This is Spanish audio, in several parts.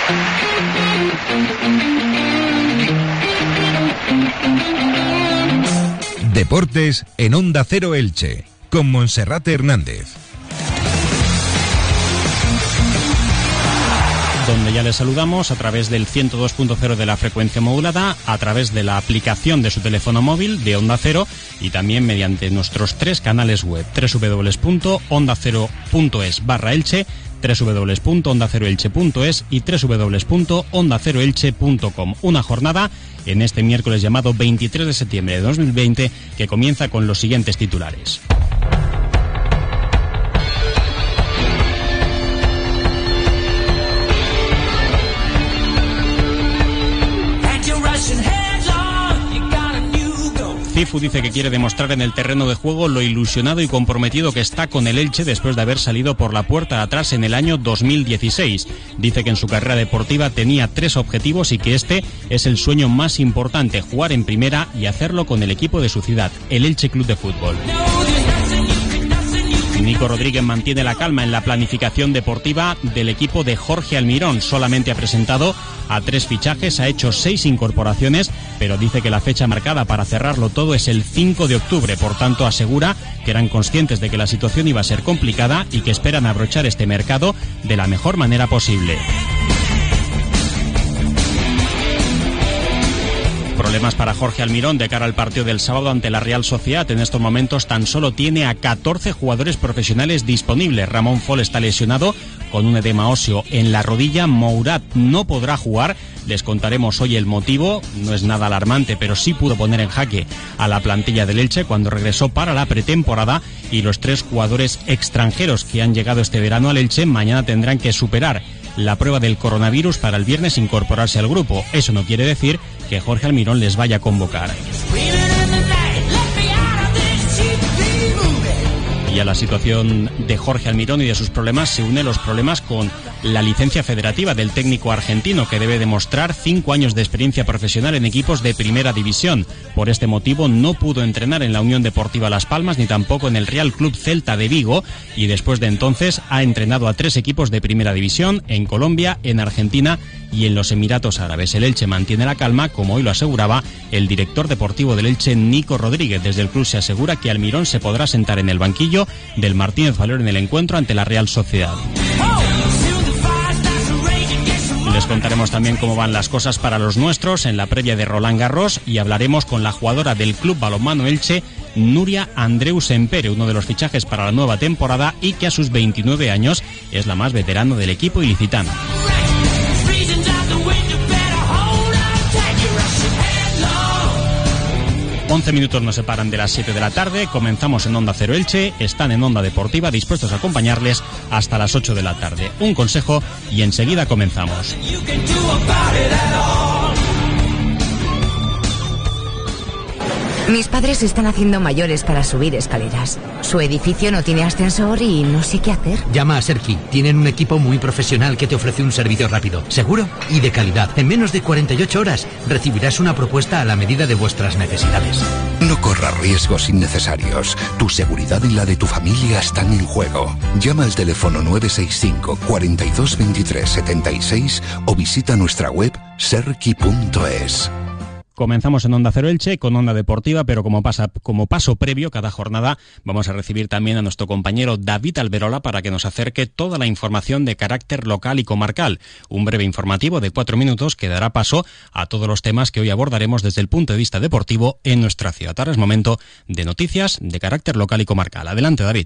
Deportes en Onda Cero Elche, con Monserrate Hernández. Donde ya les saludamos a través del 102.0 de la frecuencia modulada, a través de la aplicación de su teléfono móvil de Onda Cero y también mediante nuestros 3 canales web: www.ondacero.es/elche, www.ondaceroelche.es y www.ondaceroelche.com. Una jornada en este miércoles llamado 23 de septiembre de 2020 que comienza con los siguientes titulares. Cifu dice que quiere demostrar en el terreno de juego lo ilusionado y comprometido que está con el Elche después de haber salido por la puerta de atrás en el año 2016. Dice que en su carrera deportiva tenía 3 objetivos y que este es el sueño más importante: jugar en primera y hacerlo con el equipo de su ciudad, el Elche Club de Fútbol. Nico Rodríguez mantiene la calma en la planificación deportiva del equipo de Jorge Almirón. Solamente ha presentado a 3 fichajes, ha hecho 6 incorporaciones, pero dice que la fecha marcada para cerrarlo todo es el 5 de octubre. Por tanto, asegura que eran conscientes de que la situación iba a ser complicada y que esperan abrochar este mercado de la mejor manera posible. Problemas para Jorge Almirón de cara al partido del sábado ante la Real Sociedad. En estos momentos tan solo tiene a 14 jugadores profesionales disponibles. Ramón Fol está lesionado con un edema óseo en la rodilla. Mourad no podrá jugar. Les contaremos hoy el motivo. No es nada alarmante, pero sí pudo poner en jaque a la plantilla del Elche cuando regresó para la pretemporada. Y los 3 jugadores extranjeros que han llegado este verano al Elche mañana tendrán que superar la prueba del coronavirus para el viernes incorporarse al grupo. Eso no quiere decir que Jorge Almirón les vaya a convocar. Y a la situación de Jorge Almirón y de sus problemas se unen los problemas con la licencia federativa del técnico argentino, que debe demostrar 5 años de experiencia profesional en equipos de primera división. Por este motivo no pudo entrenar en la Unión Deportiva Las Palmas ni tampoco en el Real Club Celta de Vigo, y después de entonces ha entrenado a 3 equipos de primera división en Colombia, en Argentina y en los Emiratos Árabes. El Elche mantiene la calma, como hoy lo aseguraba el director deportivo del Elche, Nico Rodríguez. Desde el club se asegura que Almirón se podrá sentar en el banquillo del Martínez Valero en el encuentro ante la Real Sociedad. Les contaremos también cómo van las cosas para los nuestros en la previa de Roland Garros y hablaremos con la jugadora del Club Balonmano Elche, Nuria Andreu Sempere, uno de los fichajes para la nueva temporada y que a sus 29 años es la más veterana del equipo ilicitano. 11 minutos nos separan de las 7 de la tarde. Comenzamos en Onda Cero Elche. Están en Onda Deportiva dispuestos a acompañarles hasta las 8 de la tarde. Un consejo y enseguida comenzamos. Mis padres se están haciendo mayores para subir escaleras. Su edificio no tiene ascensor y no sé qué hacer. Llama a Serki. Tienen un equipo muy profesional que te ofrece un servicio rápido, seguro y de calidad. En menos de 48 horas recibirás una propuesta a la medida de vuestras necesidades. No corras riesgos innecesarios. Tu seguridad y la de tu familia están en juego. Llama al teléfono 965 42 23 76 o visita nuestra web serki.es. Comenzamos en Onda Cero Elche con Onda Deportiva, pero como paso previo cada jornada vamos a recibir también a nuestro compañero David Alberola para que nos acerque toda la información de carácter local y comarcal. Un breve informativo de 4 minutos que dará paso a todos los temas que hoy abordaremos desde el punto de vista deportivo en nuestra ciudad. Ahora es momento de noticias de carácter local y comarcal. Adelante, David.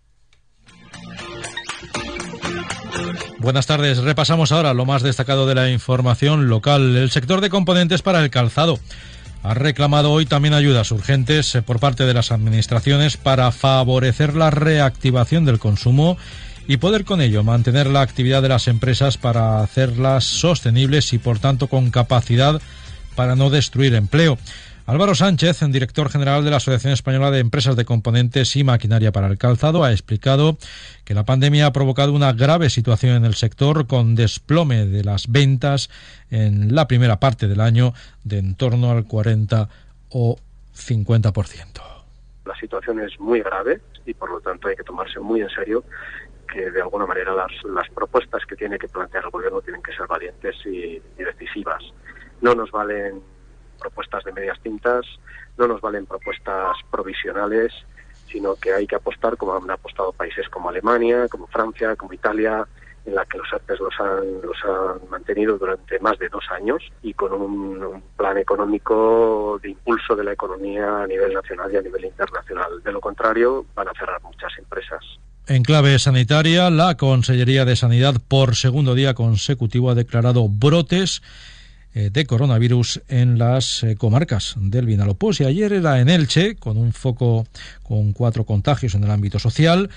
Buenas tardes. Repasamos ahora lo más destacado de la información local. El sector de componentes para el calzado ha reclamado hoy también ayudas urgentes por parte de las administraciones para favorecer la reactivación del consumo y poder con ello mantener la actividad de las empresas para hacerlas sostenibles y por tanto con capacidad para no destruir empleo. Álvaro Sánchez, director general de la Asociación Española de Empresas de Componentes y Maquinaria para el Calzado, ha explicado que la pandemia ha provocado una grave situación en el sector con desplome de las ventas en la primera parte del año de en torno al 40 o 50%. La situación es muy grave y por lo tanto hay que tomarse muy en serio que de alguna manera las propuestas que tiene que plantear el gobierno tienen que ser valientes y decisivas. No nos valen propuestas de medias tintas, no nos valen propuestas provisionales, sino que hay que apostar como han apostado países como Alemania, como Francia, como Italia, en la que los ERTEs los han mantenido durante más de 2 años y con un plan económico de impulso de la economía a nivel nacional y a nivel internacional. De lo contrario, van a cerrar muchas empresas. En clave sanitaria, la Consellería de Sanidad por segundo día consecutivo ha declarado brotes de coronavirus en las comarcas del Vinalopós, y ayer era en Elche, con un foco con 4 contagios en el ámbito social.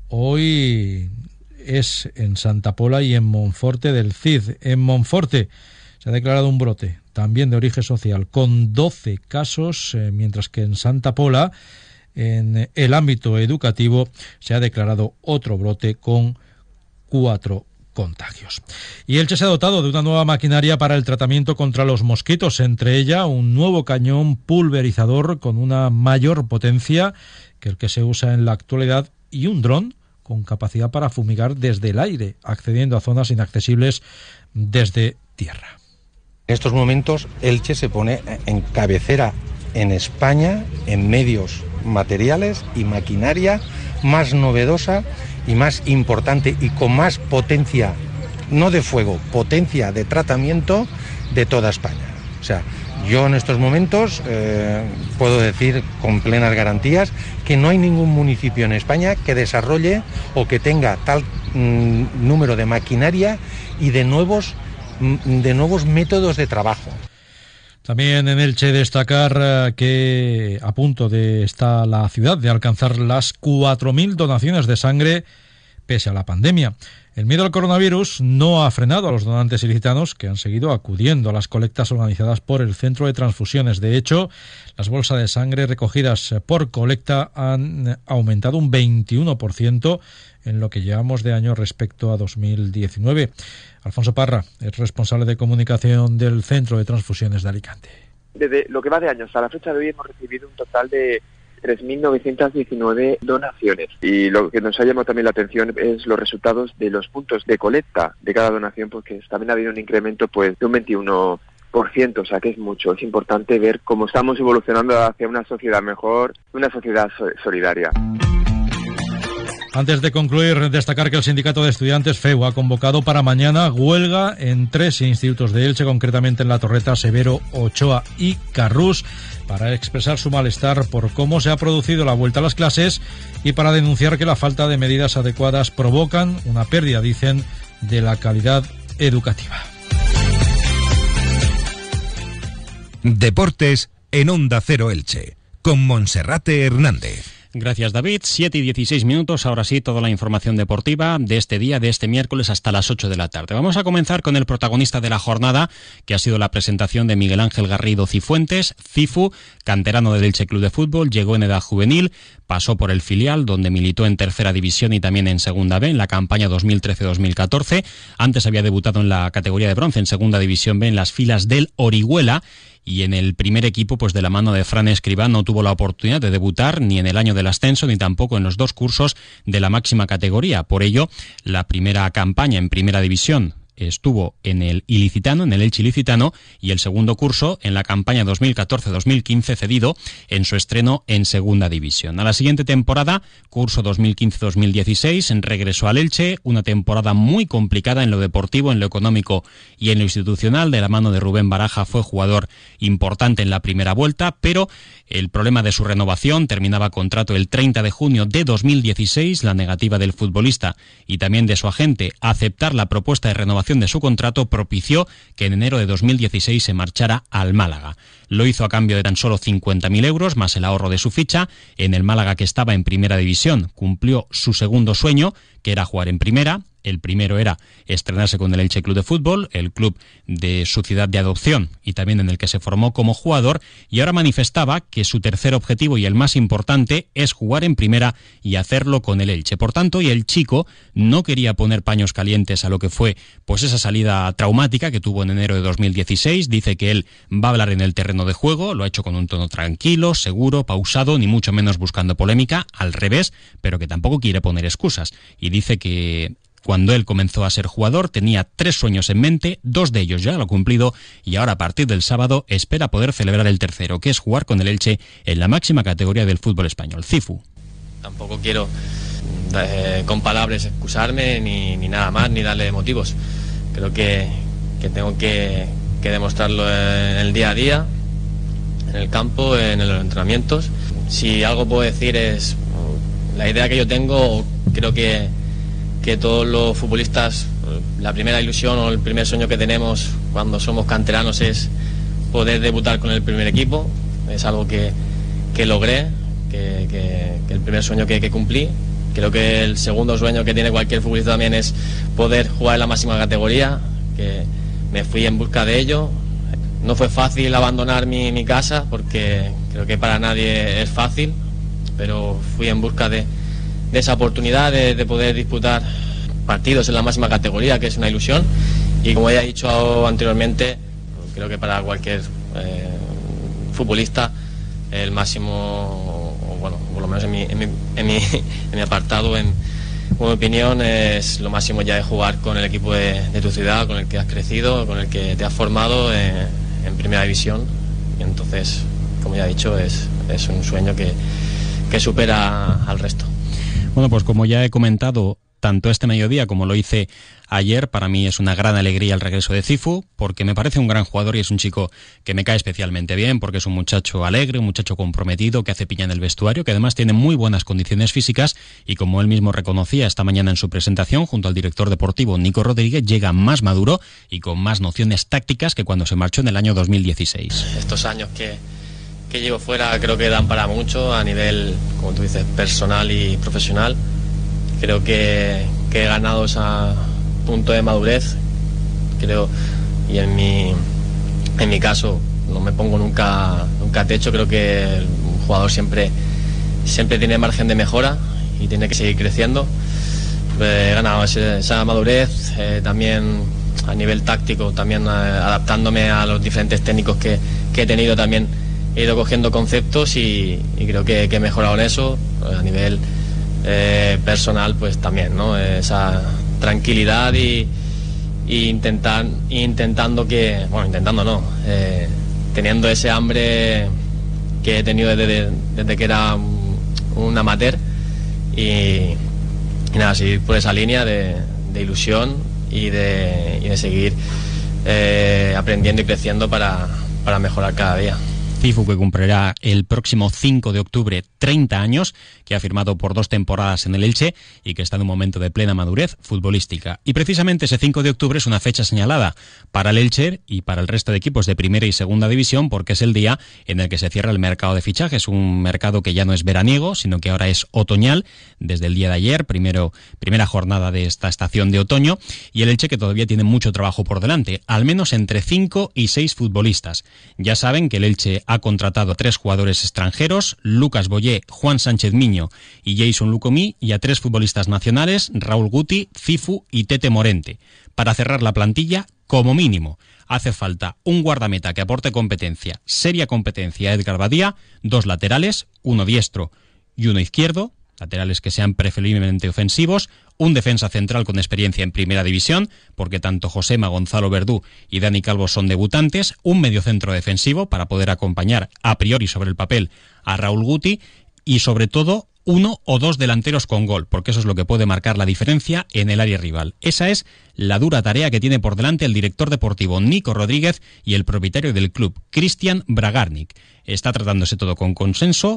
Hoy es en Santa Pola y en Monforte del Cid. En Monforte se ha declarado un brote también de origen social con 12 casos, mientras que en Santa Pola, en el ámbito educativo, se ha declarado otro brote con 4 contagios. Y Elche se ha dotado de una nueva maquinaria para el tratamiento contra los mosquitos, entre ella un nuevo cañón pulverizador con una mayor potencia que el que se usa en la actualidad y un dron con capacidad para fumigar desde el aire, accediendo a zonas inaccesibles desde tierra. En estos momentos Elche se pone en cabecera en España en medios materiales y maquinaria más novedosa y más importante y con más potencia, no de fuego, potencia de tratamiento de toda España. O sea, yo en estos momentos puedo decir con plenas garantías que no hay ningún municipio en España que desarrolle o que tenga tal número de maquinaria y de nuevos métodos de trabajo. También en Elche destacar que a punto está la ciudad de alcanzar las 4.000 donaciones de sangre pese a la pandemia. El miedo al coronavirus no ha frenado a los donantes ilicitanos, que han seguido acudiendo a las colectas organizadas por el Centro de Transfusiones. De hecho, las bolsas de sangre recogidas por colecta han aumentado un 21% en lo que llevamos de año respecto a 2019. Alfonso Parra es responsable de comunicación del Centro de Transfusiones de Alicante. Desde lo que va de año hasta la fecha de hoy hemos recibido un total de 3.919 donaciones, y lo que nos ha llamado también la atención es los resultados de los puntos de colecta de cada donación, porque también ha habido un incremento de un 21%, o sea que es mucho. Es importante ver cómo estamos evolucionando hacia una sociedad mejor, una sociedad solidaria. Antes de concluir, destacar que el Sindicato de Estudiantes FEU ha convocado para mañana huelga en 3 institutos de Elche, concretamente en La Torreta, Severo, Ochoa y Carrús, para expresar su malestar por cómo se ha producido la vuelta a las clases y para denunciar que la falta de medidas adecuadas provocan una pérdida, dicen, de la calidad educativa. Deportes en Onda Cero Elche, con Monserrate Hernández. Gracias, David. 7:16, ahora sí, toda la información deportiva de este día, de este miércoles, hasta las 8 de la tarde. Vamos a comenzar con el protagonista de la jornada, que ha sido la presentación de Miguel Ángel Garrido Cifuentes, Cifu, canterano del Elche Club de Fútbol, llegó en edad juvenil, pasó por el filial, donde militó en tercera división y también en segunda B, en la campaña 2013-2014. Antes había debutado en la categoría de bronce, en segunda división B, en las filas del Orihuela, y en el primer equipo, pues de la mano de Fran Escribá, no tuvo la oportunidad de debutar ni en el año del ascenso ni tampoco en los 2 cursos de la máxima categoría. Por ello, la primera campaña en primera división estuvo en el ilicitano, en el Elche ilicitano, y el segundo curso en la campaña 2014-2015 cedido en su estreno en segunda división. A la siguiente temporada, curso 2015-2016, regresó al Elche, una temporada muy complicada en lo deportivo, en lo económico y en lo institucional. De la mano de Rubén Baraja fue jugador importante en la primera vuelta, pero el problema de su renovación, terminaba contrato el 30 de junio de 2016, la negativa del futbolista y también de su agente a aceptar la propuesta de renovación de su contrato propició que en enero de 2016 se marchara al Málaga. Lo hizo a cambio de tan solo 50.000 euros, más el ahorro de su ficha, en el Málaga, que estaba en primera división. Cumplió su segundo sueño, que era jugar en primera. El primero era estrenarse con el Elche Club de Fútbol, el club de su ciudad de adopción y también en el que se formó como jugador, y ahora manifestaba que su tercer objetivo y el más importante es jugar en primera y hacerlo con el Elche. Por tanto, y el chico no quería poner paños calientes a lo que fue pues esa salida traumática que tuvo en enero de 2016. Dice que él va a hablar en el terreno de juego, lo ha hecho con un tono tranquilo, seguro, pausado, ni mucho menos buscando polémica, al revés, pero que tampoco quiere poner excusas. Y dice que cuando él comenzó a ser jugador tenía 3 sueños en mente, 2 de ellos ya lo ha cumplido y ahora a partir del sábado espera poder celebrar el tercero, que es jugar con el Elche en la máxima categoría del fútbol español. Cifu. Tampoco quiero con palabras excusarme ni nada más, ni darle motivos. Creo que tengo que demostrarlo en el día a día, en el campo, en los entrenamientos. Si algo puedo decir es la idea que yo tengo, creo que todos los futbolistas, la primera ilusión o el primer sueño que tenemos cuando somos canteranos es poder debutar con el primer equipo. Es algo que logré, que el primer sueño que cumplí. Creo que el segundo sueño que tiene cualquier futbolista también es poder jugar en la máxima categoría, que me fui en busca de ello. No fue fácil abandonar mi casa, porque creo que para nadie es fácil, pero fui en busca de esa oportunidad de poder disputar partidos en la máxima categoría, que es una ilusión, y como ya he dicho anteriormente, creo que para cualquier futbolista el máximo, o bueno, por lo menos en mi apartado, en mi opinión, es lo máximo ya de jugar con el equipo de tu ciudad, con el que has crecido, con el que te has formado en primera división. Y entonces, como ya he dicho, es un sueño que supera al resto. Bueno, pues como ya he comentado, tanto este mediodía como lo hice ayer, para mí es una gran alegría el regreso de Cifu, porque me parece un gran jugador y es un chico que me cae especialmente bien, porque es un muchacho alegre, un muchacho comprometido, que hace piña en el vestuario, que además tiene muy buenas condiciones físicas y, como él mismo reconocía esta mañana en su presentación junto al director deportivo Nico Rodríguez, llega más maduro y con más nociones tácticas que cuando se marchó en el año 2016. Estos años que llevo fuera creo que dan para mucho a nivel, como tú dices, personal y profesional. Creo que he ganado ese punto de madurez, creo, y en mi caso no me pongo nunca techo. Creo que un jugador siempre tiene margen de mejora y tiene que seguir creciendo. He ganado esa madurez, también a nivel táctico, también adaptándome a los diferentes técnicos que he tenido, también he ido cogiendo conceptos y creo que he mejorado en eso. A nivel personal, pues también, ¿no? Esa tranquilidad y intentando que, bueno, intentando no, teniendo ese hambre que he tenido desde que era un amateur y nada, seguir por esa línea de ilusión y de seguir aprendiendo y creciendo para mejorar cada día. Cifu, que cumplirá el próximo 5 de octubre 30 años, que ha firmado por 2 temporadas en el Elche y que está en un momento de plena madurez futbolística. Y precisamente ese 5 de octubre es una fecha señalada para el Elche y para el resto de equipos de primera y segunda división, porque es el día en el que se cierra el mercado de fichajes, un mercado que ya no es veraniego, sino que ahora es otoñal, desde el día de ayer, primera jornada de esta estación de otoño, y el Elche que todavía tiene mucho trabajo por delante, al menos entre 5 y 6 futbolistas. Ya saben que el Elche ha contratado a 3 jugadores extranjeros, Lucas Boyé, Juan Sánchez Miño y Jason Lucomí, y a 3 futbolistas nacionales, Raúl Guti, Cifu y Tete Morente. Para cerrar la plantilla, como mínimo, hace falta un guardameta que aporte competencia, seria competencia a Edgar Badía, 2 laterales, uno diestro y uno izquierdo, laterales que sean preferiblemente ofensivos, un defensa central con experiencia en primera división, porque tanto Josema, Gonzalo Verdú y Dani Calvo son debutantes, un mediocentro defensivo para poder acompañar a priori sobre el papel a Raúl Guti y sobre todo 1 o 2 delanteros con gol, porque eso es lo que puede marcar la diferencia en el área rival. Esa es la dura tarea que tiene por delante el director deportivo Nico Rodríguez y el propietario del club, Cristian Bragarnik. Está tratándose todo con consenso,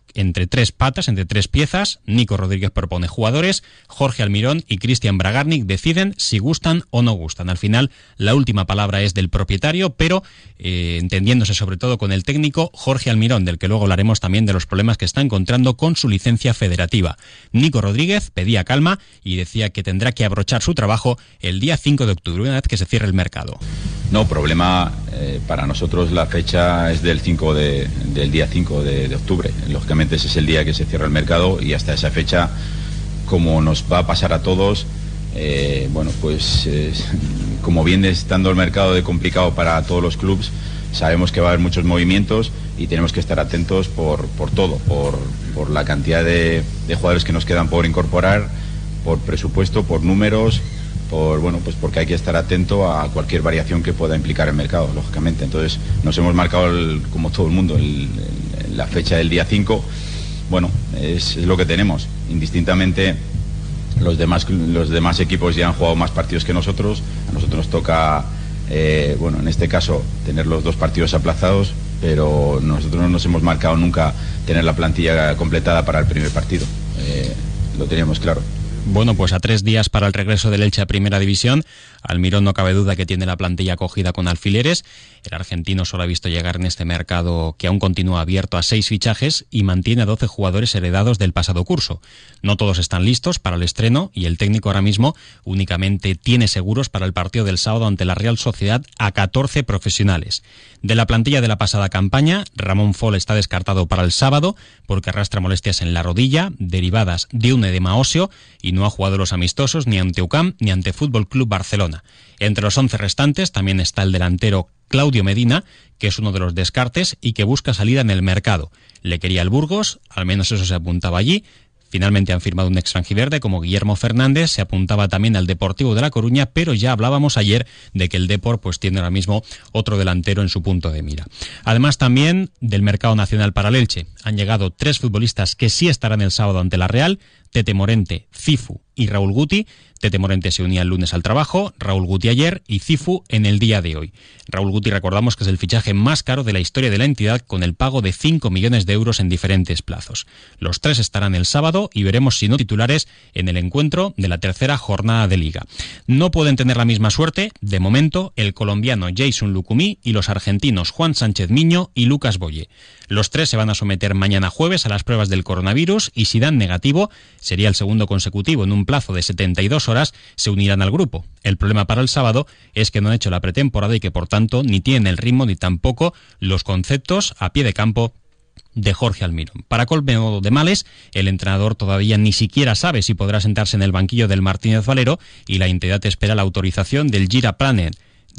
entre tres patas, entre tres piezas. Nico Rodríguez propone jugadores, Jorge Almirón y Cristian Bragarnik deciden si gustan o no gustan. Al final, la última palabra es del propietario, pero entendiéndose sobre todo con el técnico Jorge Almirón, del que luego hablaremos también de los problemas que está encontrando con su licencia federativa. Nico Rodríguez pedía calma y decía que tendrá que abrochar su trabajo el día 5 de octubre, una vez que se cierre el mercado. No, problema, para nosotros la fecha es del día 5 de octubre. Lógicamente ese es el día que se cierra el mercado y hasta esa fecha, como nos va a pasar a todos, como viene estando el mercado de complicado para todos los clubes, sabemos que va a haber muchos movimientos y tenemos que estar atentos por todo, por la cantidad de jugadores que nos quedan por incorporar, por presupuesto, por números, porque hay que estar atento a cualquier variación que pueda implicar el mercado, lógicamente. Entonces nos hemos marcado, como todo el mundo, la fecha del día 5. Bueno, es lo que tenemos. Indistintamente, los demás equipos ya han jugado más partidos que nosotros. A nosotros nos toca, en este caso, tener los 2 partidos aplazados, pero nosotros no nos hemos marcado nunca tener la plantilla completada para el primer partido. Lo teníamos claro. Bueno, pues a 3 días para el regreso del Elche a Primera División, Almirón no cabe duda que tiene la plantilla cogida con alfileres. El argentino solo ha visto llegar en este mercado, que aún continúa abierto, a 6 fichajes y mantiene a 12 jugadores heredados del pasado curso. No todos están listos para el estreno y el técnico ahora mismo únicamente tiene seguros para el partido del sábado ante la Real Sociedad a 14 profesionales. De la plantilla de la pasada campaña, Ramón Fol está descartado para el sábado porque arrastra molestias en la rodilla derivadas de un edema óseo y no ha jugado los amistosos ni ante UCAM ni ante Fútbol Club Barcelona. Entre los 11 restantes también está el delantero Claudio Medina, que es uno de los descartes y que busca salida en el mercado. Le quería el Burgos, al menos eso se apuntaba allí. Finalmente han firmado un extranjiverde como Guillermo Fernández, se apuntaba también al Deportivo de La Coruña, pero ya hablábamos ayer de que el Depor tiene ahora mismo otro delantero en su punto de mira. Además también del mercado nacional para el Elche. Han llegado 3 futbolistas que sí estarán el sábado ante la Real: Tete Morente, Cifu y Raúl Guti. Tete Morente se unía el lunes al trabajo, Raúl Guti ayer y Cifu en el día de hoy. Raúl Guti, recordamos que es el fichaje más caro de la historia de la entidad, con el pago de 5 millones de euros en diferentes plazos. Los 3 estarán el sábado y veremos si no titulares en el encuentro de la tercera jornada de Liga. No pueden tener la misma suerte, de momento, el colombiano Jason Lucumí y los argentinos Juan Sánchez Miño y Lucas Boye. Los 3 se van a someter mañana jueves a las pruebas del coronavirus y si dan negativo, sería el segundo consecutivo en un plazo de 72 horas, se unirán al grupo. El problema para el sábado es que no han hecho la pretemporada y que por tanto ni tienen el ritmo ni tampoco los conceptos a pie de campo de Jorge Almirón. Para colmo de males, el entrenador todavía ni siquiera sabe si podrá sentarse en el banquillo del Martínez Valero y la entidad espera la autorización del Gira Panel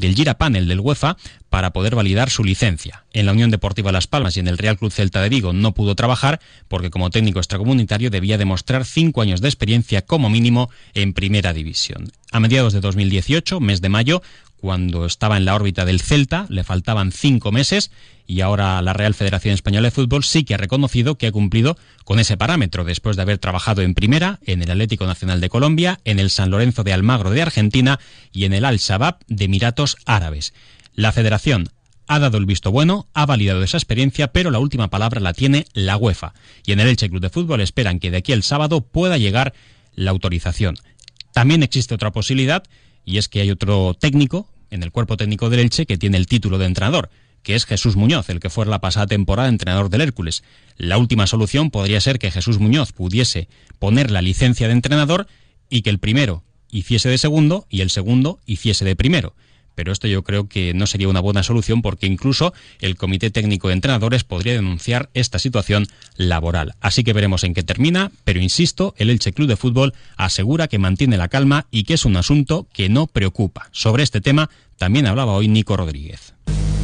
del UEFA para poder validar su licencia. En la Unión Deportiva Las Palmas y en el Real Club Celta de Vigo no pudo trabajar porque como técnico extracomunitario debía demostrar 5 años de experiencia como mínimo en Primera División. A mediados de 2018, mes de mayo, cuando estaba en la órbita del Celta, le faltaban 5 meses y ahora la Real Federación Española de Fútbol sí que ha reconocido que ha cumplido con ese parámetro después de haber trabajado en Primera, en el Atlético Nacional de Colombia, en el San Lorenzo de Almagro de Argentina y en el Al-Shabaab de Emiratos Árabes. La Federación ha dado el visto bueno, ha validado esa experiencia, pero la última palabra la tiene la UEFA. Y en el Elche Club de Fútbol esperan que de aquí al sábado pueda llegar la autorización. También existe otra posibilidad, y es que hay otro técnico en el cuerpo técnico del Elche que tiene el título de entrenador, que es Jesús Muñoz, el que fue la pasada temporada entrenador del Hércules. La última solución podría ser que Jesús Muñoz pudiese poner la licencia de entrenador y que el primero hiciese de segundo y el segundo hiciese de primero. Pero esto yo creo que no sería una buena solución porque incluso el Comité Técnico de Entrenadores podría denunciar esta situación laboral. Así que veremos en qué termina, pero insisto, el Elche Club de Fútbol asegura que mantiene la calma y que es un asunto que no preocupa. Sobre este tema también hablaba hoy Nico Rodríguez.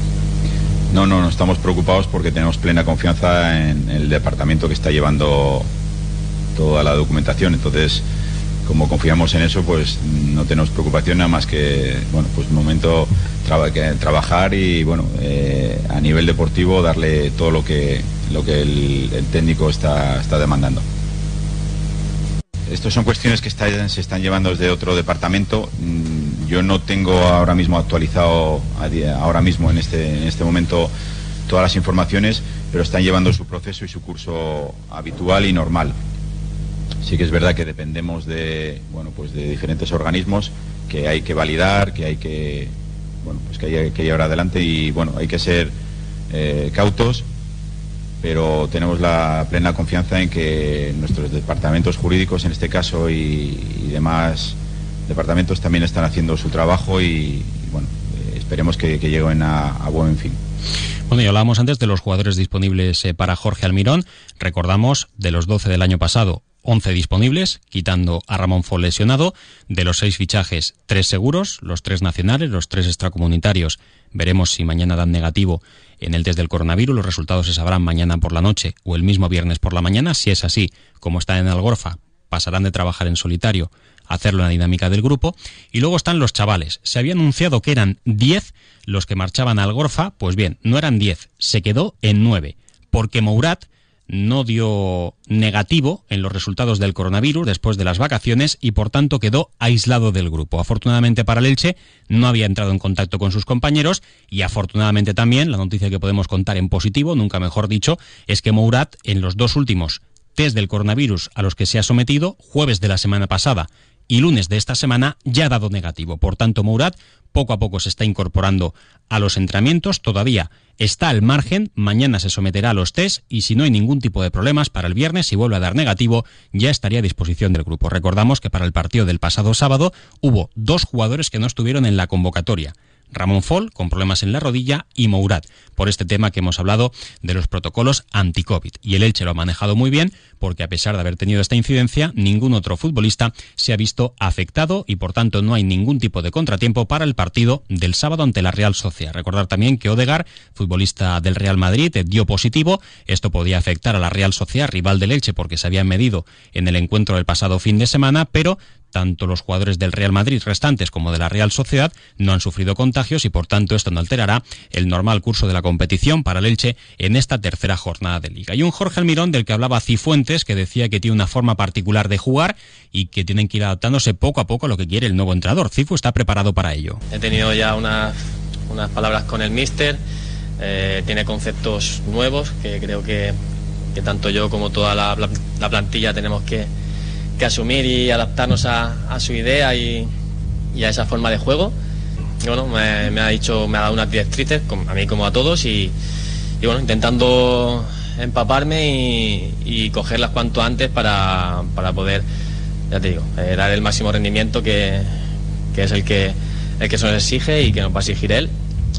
No estamos preocupados porque tenemos plena confianza en el departamento que está llevando toda la documentación. Entonces, como confiamos en eso, pues no tenemos preocupación, nada más que, pues momento trabajar y, a nivel deportivo darle todo lo que el técnico está demandando. Estas son cuestiones que se están llevando desde otro departamento. Yo no tengo ahora mismo actualizado, en este momento, todas las informaciones, pero están llevando su proceso y su curso habitual y normal. Sí que es verdad que dependemos de diferentes organismos que hay que validar, que hay que llevar adelante y hay que ser cautos, pero tenemos la plena confianza en que nuestros departamentos jurídicos, en este caso, y demás departamentos también están haciendo su trabajo y esperemos que lleguen a buen fin. Bueno, y hablábamos antes de los jugadores disponibles para Jorge Almirón. Recordamos, de los 12 del año pasado, 11 disponibles, quitando a Ramón Fol lesionado. De los 6 fichajes, 3 seguros, los 3 nacionales, los 3 extracomunitarios. Veremos si mañana dan negativo en el test del coronavirus. Los resultados se sabrán mañana por la noche o el mismo viernes por la mañana. Si es así, como están en Algorfa, pasarán de trabajar en solitario a hacerlo en la dinámica del grupo. Y luego están los chavales. Se había anunciado que eran 10 los que marchaban a Algorfa. Pues bien, no eran 10, se quedó en 9, porque Mourad no dio negativo en los resultados del coronavirus después de las vacaciones y por tanto quedó aislado del grupo. Afortunadamente para el Elche no había entrado en contacto con sus compañeros y afortunadamente también la noticia que podemos contar en positivo, nunca mejor dicho, es que Mourad en los 2 últimos test del coronavirus a los que se ha sometido, jueves de la semana pasada y lunes de esta semana, ya ha dado negativo. Por tanto, Mourad poco a poco se está incorporando a los entrenamientos, todavía está al margen, mañana se someterá a los test y si no hay ningún tipo de problemas, para el viernes, si vuelve a dar negativo, ya estaría a disposición del grupo. Recordamos que para el partido del pasado sábado hubo 2 jugadores que no estuvieron en la convocatoria. Ramón Fol, con problemas en la rodilla, y Mourad, por este tema que hemos hablado de los protocolos anti-COVID. Y el Elche lo ha manejado muy bien, porque a pesar de haber tenido esta incidencia, ningún otro futbolista se ha visto afectado y por tanto no hay ningún tipo de contratiempo para el partido del sábado ante la Real Sociedad. Recordar también que Odegaard, futbolista del Real Madrid, dio positivo. Esto podía afectar a la Real Sociedad, rival del Elche, porque se habían medido en el encuentro del pasado fin de semana, pero tanto los jugadores del Real Madrid restantes como de la Real Sociedad no han sufrido contagios y por tanto esto no alterará el normal curso de la competición para el Elche en esta tercera jornada de Liga. Y un Jorge Almirón del que hablaba Cifuentes, que decía que tiene una forma particular de jugar y que tienen que ir adaptándose poco a poco a lo que quiere el nuevo entrenador. Cifu está preparado para ello. He tenido ya unas palabras con el míster, tiene conceptos nuevos que creo que tanto yo como toda la plantilla tenemos que asumir y adaptarnos a su idea y a esa forma de juego. Y bueno, me ha dado unas directrices, a mí como a todos, y bueno, intentando empaparme y cogerlas cuanto antes para poder, ya te digo, dar el máximo rendimiento que es el que se nos exige y que nos va a exigir él.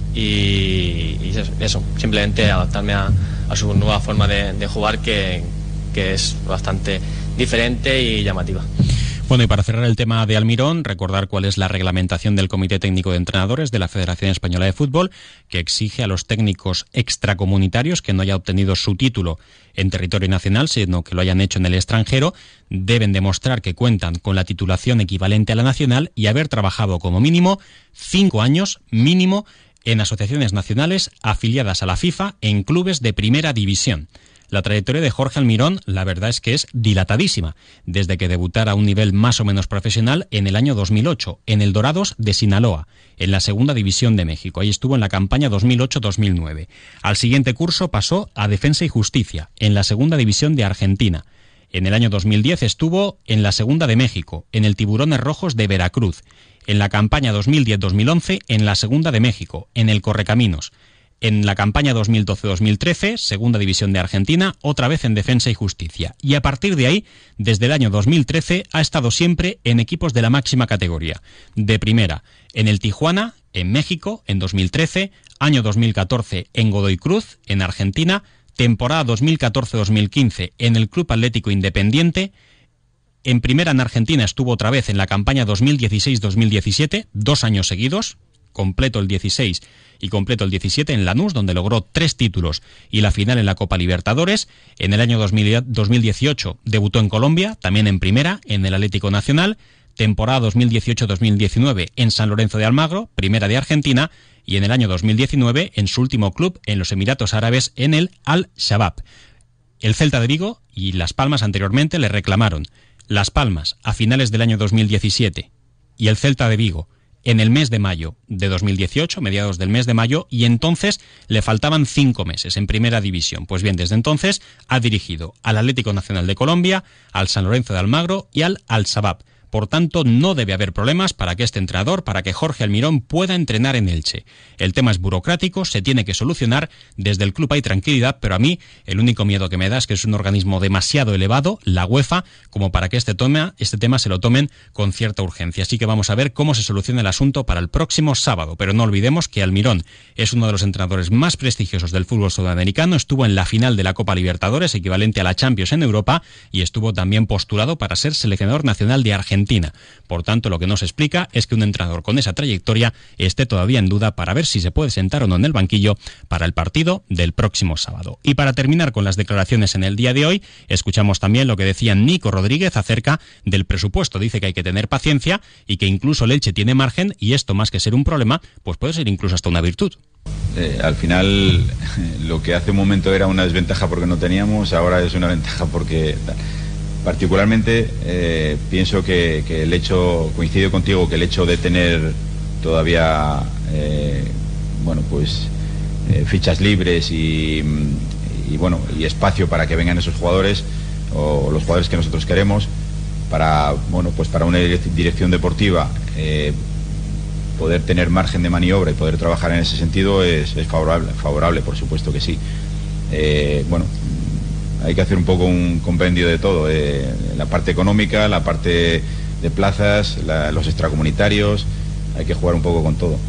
Y eso, simplemente adaptarme a su nueva forma de jugar que es bastante diferente y llamativa. Bueno, y para cerrar el tema de Almirón, recordar cuál es la reglamentación del Comité Técnico de Entrenadores de la Federación Española de Fútbol, que exige a los técnicos extracomunitarios que no hayan obtenido su título en territorio nacional, sino que lo hayan hecho en el extranjero, deben demostrar que cuentan con la titulación equivalente a la nacional y haber trabajado como mínimo 5 años mínimo en asociaciones nacionales afiliadas a la FIFA en clubes de primera división. La trayectoria de Jorge Almirón, la verdad es que es dilatadísima, desde que debutara a un nivel más o menos profesional en el año 2008, en el Dorados de Sinaloa, en la Segunda División de México. Ahí estuvo en la campaña 2008-2009. Al siguiente curso pasó a Defensa y Justicia, en la Segunda División de Argentina. En el año 2010 estuvo en la Segunda de México, en el Tiburones Rojos de Veracruz. En la campaña 2010-2011, en la Segunda de México, en el Correcaminos. En la campaña 2012-2013, Segunda División de Argentina, otra vez en Defensa y Justicia. Y a partir de ahí, desde el año 2013, ha estado siempre en equipos de la máxima categoría. De primera, en el Tijuana, en México, en 2013, año 2014 en Godoy Cruz, en Argentina, temporada 2014-2015 en el Club Atlético Independiente. En primera en Argentina estuvo otra vez en la campaña 2016-2017, 2 años seguidos, completo el 16 y completo el 17 en Lanús, donde logró 3 títulos y la final en la Copa Libertadores. En el año 2018 debutó en Colombia, también en primera, en el Atlético Nacional. Temporada 2018-2019 en San Lorenzo de Almagro, primera de Argentina, y en el año 2019 en su último club en los Emiratos Árabes, en el Al-Shabaab. El Celta de Vigo y Las Palmas anteriormente le reclamaron. Las Palmas a finales del año 2017 y el Celta de Vigo en el mes de mayo de 2018, mediados del mes de mayo, y entonces le faltaban 5 meses en Primera División. Pues bien, desde entonces ha dirigido al Atlético Nacional de Colombia, al San Lorenzo de Almagro y al Al-Shabaab. Por tanto, no debe haber problemas para que este entrenador, para que Jorge Almirón pueda entrenar en Elche. El tema es burocrático, se tiene que solucionar, desde el club hay tranquilidad, pero a mí el único miedo que me da es que es un organismo demasiado elevado, la UEFA, como para que este tema se lo tomen con cierta urgencia. Así que vamos a ver cómo se soluciona el asunto para el próximo sábado. Pero no olvidemos que Almirón es uno de los entrenadores más prestigiosos del fútbol sudamericano, estuvo en la final de la Copa Libertadores, equivalente a la Champions en Europa, y estuvo también postulado para ser seleccionador nacional de Argentina. Por tanto, lo que nos explica es que un entrenador con esa trayectoria esté todavía en duda para ver si se puede sentar o no en el banquillo para el partido del próximo sábado. Y para terminar con las declaraciones en el día de hoy, escuchamos también lo que decía Nico Rodríguez acerca del presupuesto. Dice que hay que tener paciencia y que incluso el Elche tiene margen, y esto, más que ser un problema, pues puede ser incluso hasta una virtud. Al final, lo que hace un momento era una desventaja porque no teníamos, ahora es una ventaja porque... Particularmente pienso que el hecho, coincido contigo, que el hecho de tener todavía fichas libres y espacio para que vengan esos jugadores o los jugadores que nosotros queremos para una dirección deportiva, poder tener margen de maniobra y poder trabajar en ese sentido es favorable, por supuesto que sí. Hay que hacer un poco un compendio de todo, la parte económica, la parte de plazas, los extracomunitarios, hay que jugar un poco con todo.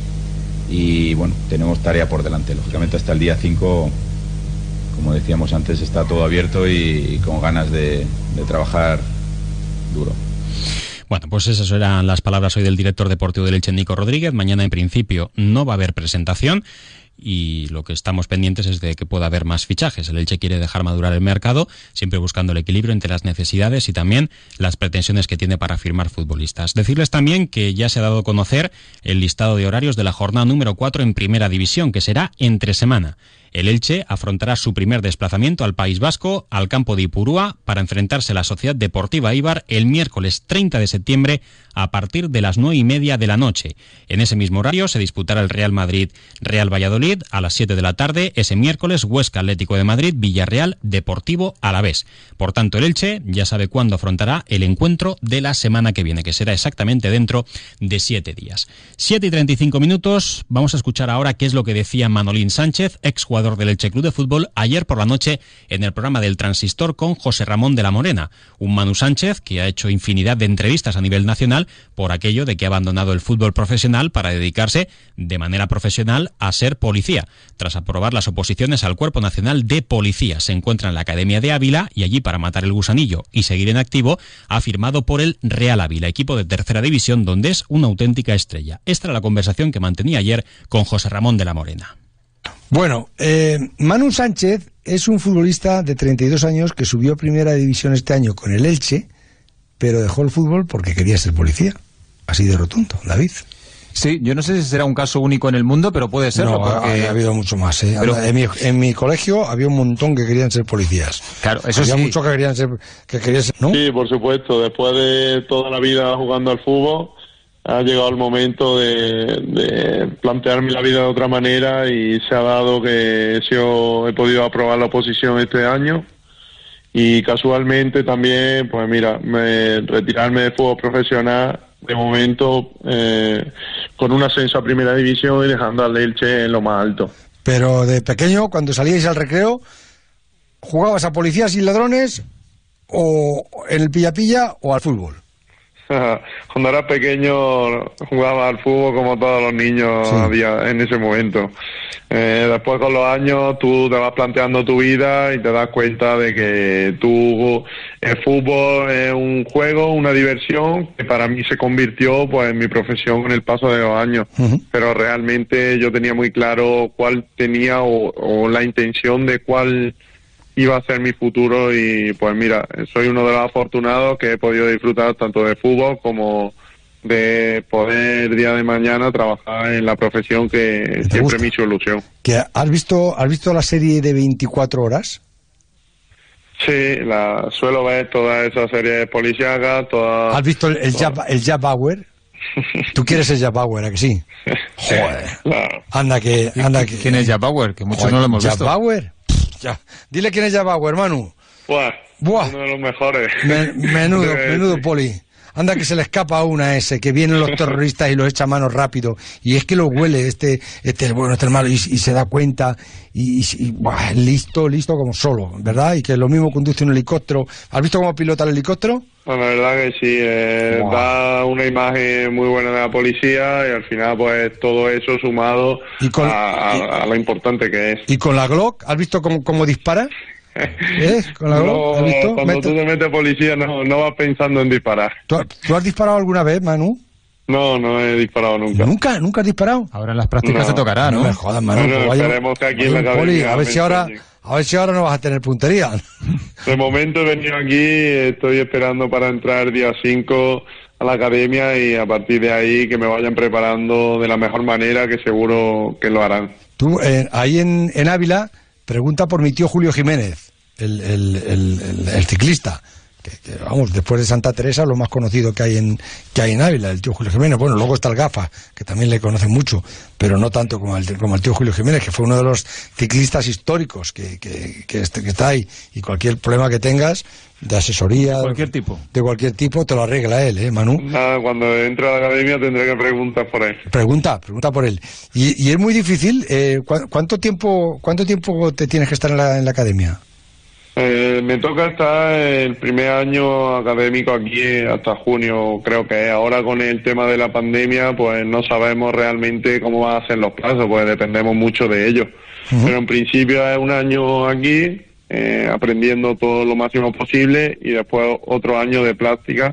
Y bueno, tenemos tarea por delante. Lógicamente hasta el día 5, como decíamos antes, está todo abierto y con ganas de trabajar duro. Bueno, pues esas eran las palabras hoy del director deportivo del Elche, Nico Rodríguez. Mañana, en principio, no va a haber presentación, y lo que estamos pendientes es de que pueda haber más fichajes. El Elche quiere dejar madurar el mercado, siempre buscando el equilibrio entre las necesidades y también las pretensiones que tiene para firmar futbolistas. Decirles también que ya se ha dado a conocer el listado de horarios de la jornada número 4 en Primera División, que será entre semana. El Elche afrontará su primer desplazamiento al País Vasco, al campo de Ipurúa, para enfrentarse a la Sociedad Deportiva Eibar el miércoles 30 de septiembre a partir de las 9:30 de la noche. En ese mismo horario se disputará el Real Madrid-Real Valladolid a las 7 de la tarde, ese miércoles Huesca Atlético de Madrid, Villarreal Deportivo Alavés. Por tanto, el Elche ya sabe cuándo afrontará el encuentro de la semana que viene, que será exactamente dentro de 7 días. 7:35 minutos, vamos a escuchar ahora qué es lo que decía Manolín Sánchez, exjugador del Elche Club de Fútbol, ayer por la noche en el programa del Transistor con José Ramón de la Morena. Un Manu Sánchez que ha hecho infinidad de entrevistas a nivel nacional por aquello de que ha abandonado el fútbol profesional para dedicarse de manera profesional a ser policía. Tras aprobar las oposiciones al Cuerpo Nacional de Policía, se encuentra en la Academia de Ávila y allí, para matar el gusanillo y seguir en activo, ha firmado por el Real Ávila, equipo de tercera división donde es una auténtica estrella. Esta era la conversación que mantenía ayer con José Ramón de la Morena. Bueno, Manu Sánchez es un futbolista de 32 años que subió a Primera División este año con el Elche, pero dejó el fútbol porque quería ser policía. Así de rotundo, David. Sí, yo no sé si será un caso único en el mundo, pero puede serlo. No, porque... ha habido mucho más. Pero... En mi colegio había un montón que querían ser policías. Claro, eso había sí. muchos que querían ser, ¿no? Sí, por supuesto. Después de toda la vida jugando al fútbol, ha llegado el momento de plantearme la vida de otra manera, y se ha dado que he podido aprobar la oposición este año, y casualmente también, pues mira, retirarme del fútbol profesional de momento con un ascenso a Primera División y dejando al Elche en lo más alto. Pero de pequeño, cuando salíais al recreo, ¿jugabas a policías y ladrones o en el pilla-pilla o al fútbol? Cuando era pequeño jugaba al fútbol como todos los niños había en ese momento. Después, con los años, tú te vas planteando tu vida y te das cuenta de que el fútbol es un juego, una diversión que para mí se convirtió pues en mi profesión con el paso de los años. Pero realmente yo tenía muy claro cuál tenía o la intención de cuál iba a ser mi futuro, y pues mira, soy uno de los afortunados que he podido disfrutar tanto de fútbol como de poder día de mañana trabajar en la profesión que siempre me hizo ilusión. ¿Has visto la serie de 24 horas? Sí, suelo ver toda esa serie de policíacas, toda... ¿Has visto el Jack Bauer? Tú quieres ser Jack Bauer, ¿a que sí? Joder. Claro. Anda que... ¿Quién es Jack Bauer? Que muchos Joder, no lo hemos Jack visto. Bauer. Ya. Dile quién es Jack Bauer, Manu. Buah. Uno de los mejores. Menudo poli. Anda que se le escapa una ese, que vienen los terroristas y lo echa a mano rápido. Y es que lo huele, este es bueno, este es malo, y se da cuenta, y buah, listo como solo, ¿verdad? Y que lo mismo conduce un helicóptero. ¿Has visto cómo pilota el helicóptero? Bueno, la verdad que sí, da una imagen muy buena de la policía y al final pues todo eso sumado a lo importante que es. ¿Y con la Glock? ¿Has visto cómo dispara? ¿Con la Glock? ¿Has visto? Cuando tú te metes policía no vas pensando en disparar. ¿Tú has disparado alguna vez, Manu? No he disparado nunca. ¿Nunca has disparado? Ahora en las prácticas se tocará, ¿no? No me jodas, Manu. Bueno, esperemos que aquí en la academia... A ver si ahora no vas a tener puntería. De momento he venido aquí, estoy esperando para entrar el día 5 a la academia y a partir de ahí que me vayan preparando de la mejor manera, que seguro que lo harán. Tú, ahí en Ávila, pregunta por mi tío Julio Jiménez, el ciclista. Que, vamos, después de Santa Teresa, lo más conocido que hay en Ávila, el tío Julio Jiménez. Bueno, luego está el Gafa, que también le conocen mucho, pero no tanto como el tío Julio Jiménez, que fue uno de los ciclistas históricos que está ahí. Y cualquier problema que tengas, de asesoría, de cualquier tipo, te lo arregla él, Manu. Nada, cuando entre a la academia tendré que preguntar por él. Pregunta por él. Y es muy difícil. ¿Cuánto tiempo te tienes que estar en la academia? Me toca estar el primer año académico aquí hasta junio, creo que es. Ahora con el tema de la pandemia, pues no sabemos realmente cómo van a ser los plazos, pues dependemos mucho de ellos. Pero en principio es un año aquí, aprendiendo todo lo máximo posible, y después otro año de práctica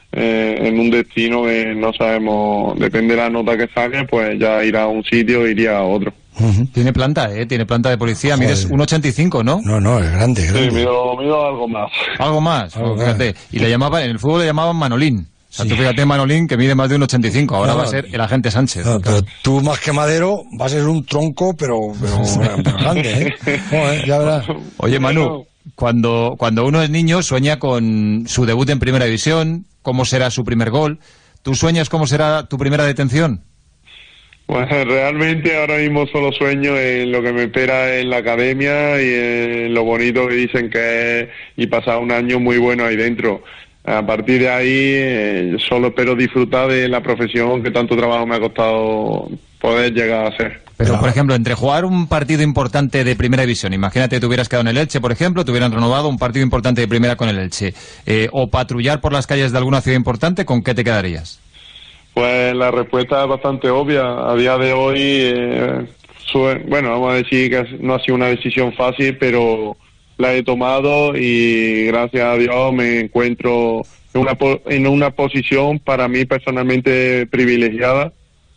en un destino que no sabemos, depende de la nota que saque, pues ya irá a un sitio o iría a otro. Tiene planta, tiene planta de policía. Mides 1,85, ¿no? No, es grande. Sí, mido algo más. Algo más, fíjate. Y en el fútbol le llamaban Manolín. O sea, tú fíjate, Manolín, que mide más de 1,85. Ahora va a ser el agente Sánchez. No, pero tú, más que Madero, vas a ser un tronco, pero grande, Joder, ya verás. Oye, Manu, cuando uno es niño, sueña con su debut en Primera División, cómo será su primer gol. ¿Tú sueñas cómo será tu primera detención? Pues realmente ahora mismo solo sueño en lo que me espera en la academia y en lo bonito que dicen que es y pasar un año muy bueno ahí dentro. A partir de ahí solo espero disfrutar de la profesión que tanto trabajo me ha costado poder llegar a hacer. Pero, por ejemplo, entre jugar un partido importante de Primera División, imagínate te hubieras quedado en el Elche, por ejemplo, te hubieran renovado un partido importante de Primera con el Elche, o patrullar por las calles de alguna ciudad importante, ¿con qué te quedarías? Pues la respuesta es bastante obvia. A día de hoy, vamos a decir que no ha sido una decisión fácil, pero la he tomado y gracias a Dios me encuentro en una posición para mí personalmente privilegiada.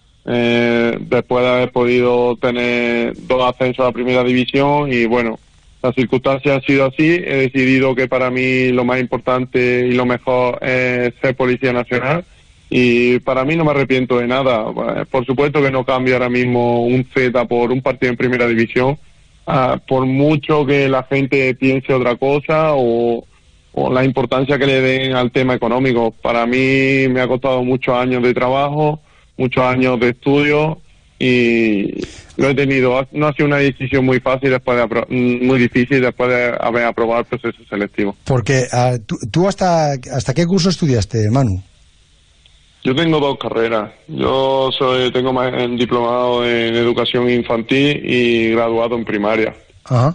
Después de haber podido tener 2 ascensos a Primera División y bueno, las circunstancias han sido así. He decidido que para mí lo más importante y lo mejor es ser Policía Nacional. Y para mí no me arrepiento de nada. Por supuesto que no cambio ahora mismo un Z por un partido en Primera División, por mucho que la gente piense otra cosa o la importancia que le den al tema económico. Para mí me ha costado muchos años de trabajo, muchos años de estudio y lo he tenido. No ha sido una decisión muy fácil muy difícil después de haber aprobado el proceso selectivo. Porque ¿tú hasta qué curso estudiaste, Manu? Yo tengo 2 carreras. Yo tengo diplomado en educación infantil y graduado en primaria. Ajá.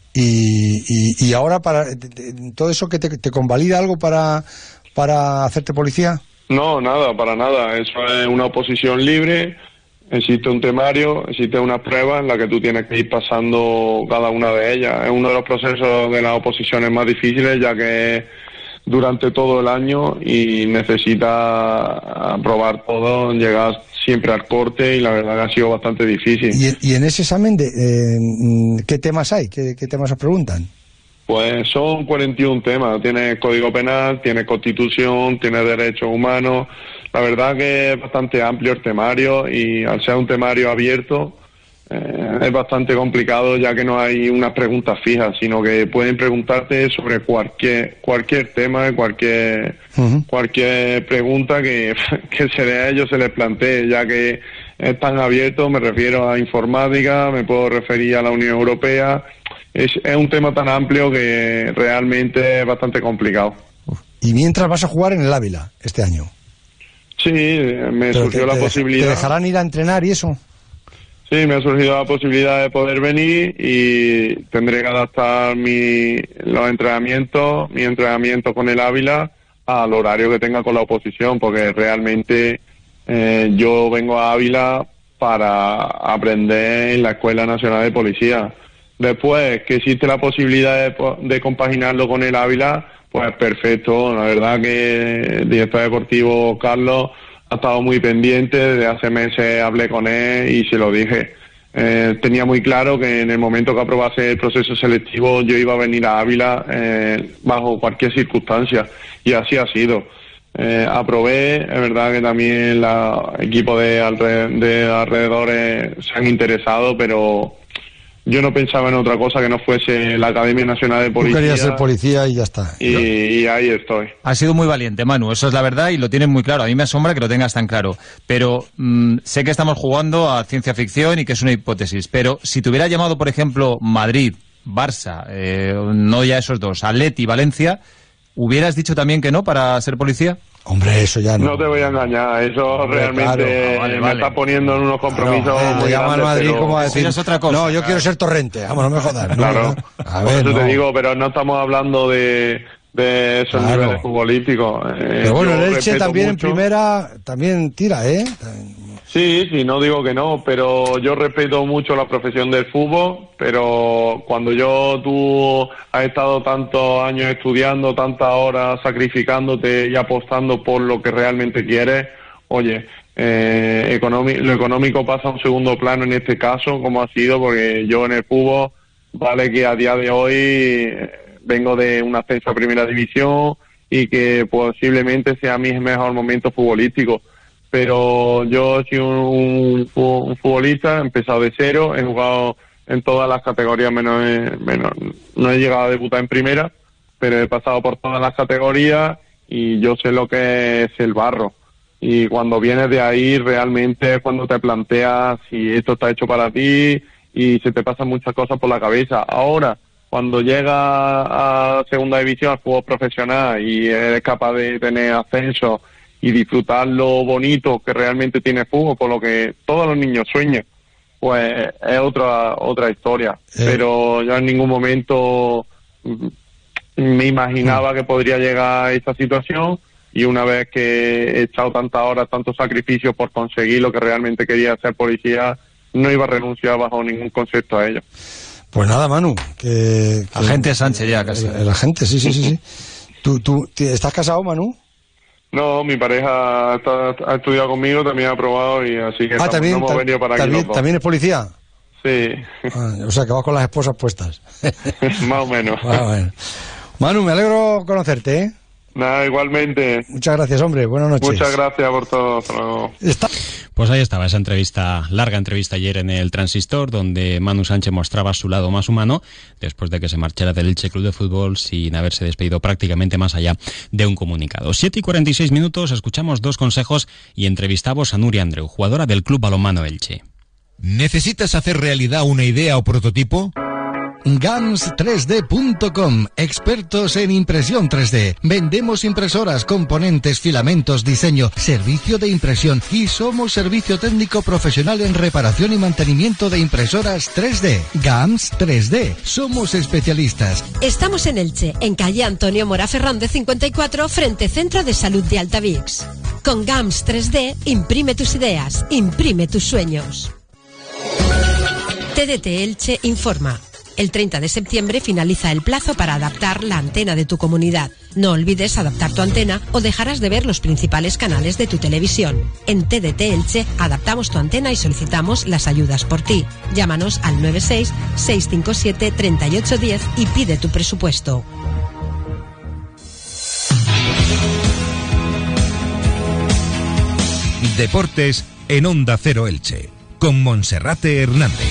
Y ahora para todo eso que te convalida algo para hacerte policía. No, nada, para nada. Eso es una oposición libre. Existe un temario, existe una prueba en la que tú tienes que ir pasando cada una de ellas. Es uno de los procesos de las oposiciones más difíciles, ya que durante todo el año y necesita aprobar todo, llegar siempre al corte y la verdad que ha sido bastante difícil. ¿Y en ese examen qué temas hay? ¿Qué temas os preguntan? Pues son 41 temas. Tiene Código Penal, tiene Constitución, tiene Derechos Humanos. La verdad que es bastante amplio el temario y al ser un temario abierto es bastante complicado, ya que no hay unas preguntas fijas, sino que pueden preguntarte sobre cualquier tema, cualquier pregunta que a ellos se les plantee, ya que es tan abierto. Me refiero a informática, me puedo referir a la Unión Europea. Es un tema tan amplio que realmente es bastante complicado. Y mientras vas a jugar en el Ávila este año. Sí, me surgió la posibilidad. ¿Te dejarán ir a entrenar y eso? Sí, me ha surgido la posibilidad de poder venir y tendré que adaptar mi entrenamiento con el Ávila al horario que tenga con la oposición, porque realmente yo vengo a Ávila para aprender en la Escuela Nacional de Policía. Después, que existe la posibilidad de compaginarlo con el Ávila, pues perfecto. La verdad que el director deportivo Carlos ha estado muy pendiente. Desde hace meses hablé con él y se lo dije. Tenía muy claro que en el momento que aprobase el proceso selectivo yo iba a venir a Ávila bajo cualquier circunstancia, y así ha sido. Aprobé. Es verdad que también los equipos de alrededores se han interesado, pero yo no pensaba en otra cosa que no fuese la Academia Nacional de Policía. Tú querías ser policía y ya está. Y ahí estoy. Has sido muy valiente, Manu, eso es la verdad y lo tienes muy claro. A mí me asombra que lo tengas tan claro. Pero sé que estamos jugando a ciencia ficción y que es una hipótesis. Pero si te hubiera llamado, por ejemplo, Madrid, Barça, no ya esos dos, Atleti, Valencia, ¿hubieras dicho también que no para ser policía? Hombre, eso ya no. No te voy a engañar, eso realmente claro. me está poniendo en unos compromisos muy llama grandes. Madrid, pero... como a decir, es otra cosa. No, yo quiero ser Torrente, vamos, no me jodas. Claro, a ver, por eso no. te digo, pero no estamos hablando de esos niveles futbolísticos. Pero bueno, el Elche también mucho. en primera, también tira, ¿eh? Sí, no digo que no, pero yo respeto mucho la profesión del fútbol, pero cuando tú has estado tantos años estudiando, tantas horas sacrificándote y apostando por lo que realmente quieres, oye, lo económico pasa a un segundo plano en este caso, como ha sido, porque yo en el fútbol, vale que a día de hoy vengo de un ascenso a primera división y que posiblemente sea mi mejor momento futbolístico. Pero yo soy un futbolista, he empezado de cero, he jugado en todas las categorías, menos no he llegado a debutar en primera, pero he pasado por todas las categorías y yo sé lo que es el barro. Y cuando vienes de ahí, realmente es cuando te planteas si esto está hecho para ti y se te pasan muchas cosas por la cabeza. Ahora, cuando llegas a segunda división, al fútbol profesional, y eres capaz de tener ascenso y disfrutar lo bonito que realmente tiene el fútbol, por lo que todos los niños sueñan, pues es otra historia. Pero yo en ningún momento me imaginaba que podría llegar a esta situación, y una vez que he echado tantas horas, tantos sacrificios por conseguir lo que realmente quería, ser policía, no iba a renunciar bajo ningún concepto a ello. Pues nada, Manu, que Agente Sánchez ya casi. El agente, sí. ¿Tú estás casado, Manu? No, mi pareja ha estudiado conmigo, también ha aprobado, y así que también, no hemos venido para aquí los dos. ¿También es policía? Sí. O sea, que vas con las esposas puestas. Más o menos. Bueno. Manu, me alegro conocerte, ¿eh? Nada, igualmente. Muchas gracias, hombre. Buenas noches. Muchas gracias por todo. Hasta luego. Pues ahí estaba esa larga entrevista ayer en el Transistor, donde Manu Sánchez mostraba su lado más humano después de que se marchara del Elche Club de Fútbol sin haberse despedido prácticamente más allá de un comunicado. 7:46, escuchamos dos consejos y entrevistamos a Nuria Andreu, jugadora del Club Balonmano Elche. ¿Necesitas hacer realidad una idea o prototipo? GAMS3D.com, expertos en impresión 3D. Vendemos impresoras, componentes, filamentos, diseño, servicio de impresión y somos servicio técnico profesional en reparación y mantenimiento de impresoras 3D. GAMS 3D, somos especialistas. Estamos en Elche, en calle Antonio Mora Ferrán 54, frente Centro de Salud de Altavix. Con GAMS 3D, imprime tus ideas, imprime tus sueños. TDT Elche informa. El 30 de septiembre finaliza el plazo para adaptar la antena de tu comunidad. No olvides adaptar tu antena o dejarás de ver los principales canales de tu televisión. En TDT Elche adaptamos tu antena y solicitamos las ayudas por ti. Llámanos al 96-657-3810 y pide tu presupuesto. Deportes en Onda Cero Elche, con Monserrate Hernández.